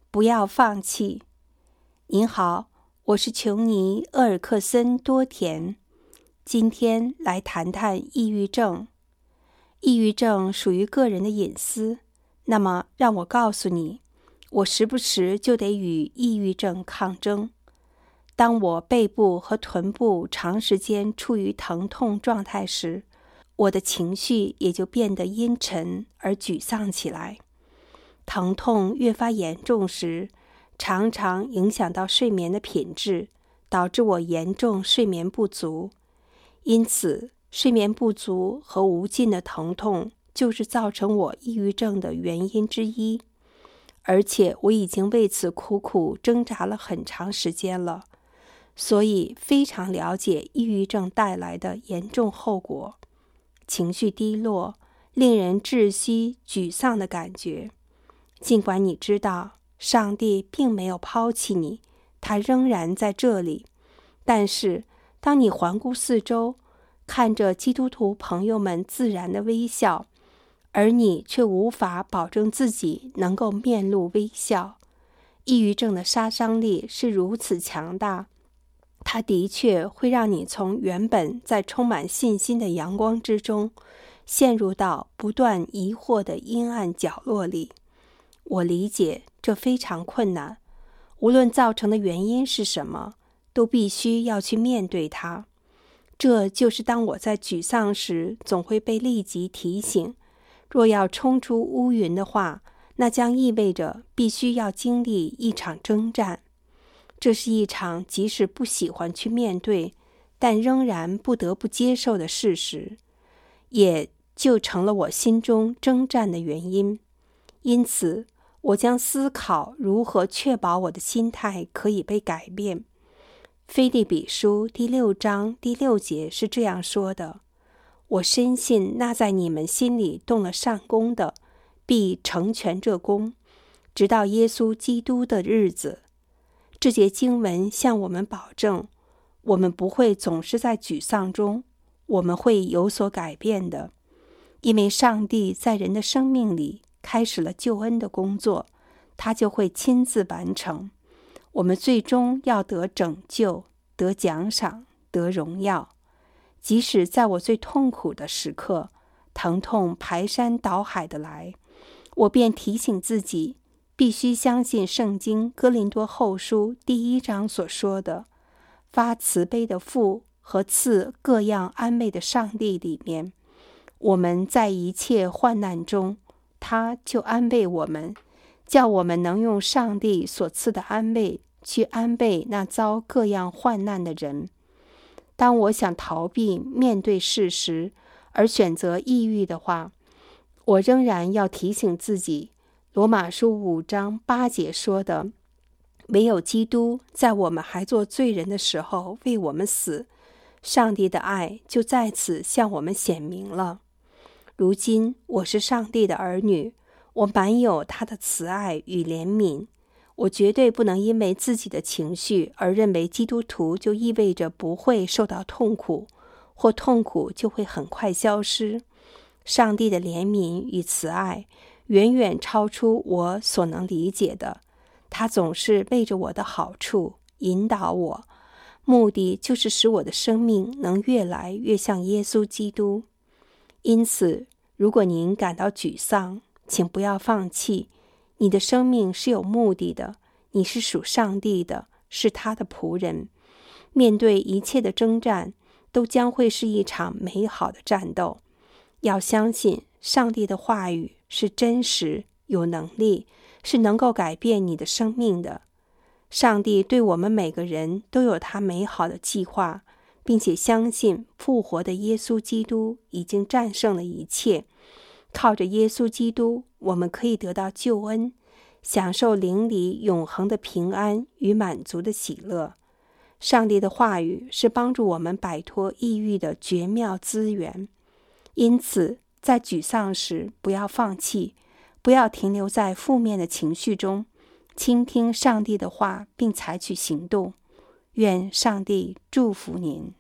不要放弃。您好，我是琼尼·厄尔克森·多田，今天来谈谈抑郁症。抑郁症属于个人的隐私，那么让我告诉你，我时不时就得与抑郁症抗争。当我背部和臀部长时间处于疼痛状态时，我的情绪也就变得阴沉而沮丧起来。疼痛越发严重时，常常影响到睡眠的品质，导致我严重睡眠不足。因此，睡眠不足和无尽的疼痛就是造成我抑郁症的原因之一。而且我已经为此苦苦挣扎了很长时间了，所以非常了解抑郁症带来的严重后果。情绪低落，令人窒息、沮丧的感觉。尽管你知道上帝并没有抛弃你，他仍然在这里，但是当你环顾四周，看着基督徒朋友们自然的微笑，而你却无法保证自己能够面露微笑。抑郁症的杀伤力是如此强大，它的确会让你从原本在充满信心的阳光之中，陷入到不断疑惑的阴暗角落里。我理解这非常困难，无论造成的原因是什么，都必须要去面对它。这就是当我在沮丧时，总会被立即提醒，若要冲出乌云的话，那将意味着必须要经历一场征战。这是一场即使不喜欢去面对，但仍然不得不接受的事实，也就成了我心中征战的原因。因此，我将思考如何确保我的心态可以被改变。腓立比书第6章第6节是这样说的：我深信那在你们心里动了善工的，必成全这工，直到耶稣基督的日子。这节经文向我们保证，我们不会总是在沮丧中，我们会有所改变的，因为上帝在人的生命里开始了救恩的工作，他就会亲自完成。我们最终要得拯救，得奖赏，得荣耀。即使在我最痛苦的时刻，疼痛排山倒海的来，我便提醒自己，必须相信圣经哥林多后书第1章所说的，发慈悲的父和赐各样安慰的上帝里面，我们在一切患难中，他就安慰我们，叫我们能用上帝所赐的安慰去安慰那遭各样患难的人。当我想逃避面对事实而选择抑郁的话，我仍然要提醒自己，罗马书5章8节说的，唯有基督在我们还做罪人的时候为我们死，上帝的爱就在此向我们显明了。如今我是上帝的儿女，我满有他的慈爱与怜悯。我绝对不能因为自己的情绪而认为基督徒就意味着不会受到痛苦，或痛苦就会很快消失。上帝的怜悯与慈爱远远超出我所能理解的，他总是为着我的好处引导我，目的就是使我的生命能越来越像耶稣基督。因此，如果您感到沮丧，请不要放弃。你的生命是有目的的，你是属上帝的，是他的仆人。面对一切的征战，都将会是一场美好的战斗。要相信上帝的话语是真实、有能力，是能够改变你的生命的。上帝对我们每个人都有他美好的计划，并且相信复活的耶稣基督已经战胜了一切。靠着耶稣基督，我们可以得到救恩，享受灵里永恒的平安与满足的喜乐。上帝的话语是帮助我们摆脱抑郁的绝妙资源。因此，在沮丧时不要放弃，不要停留在负面的情绪中，倾听上帝的话并采取行动。愿上帝祝福您。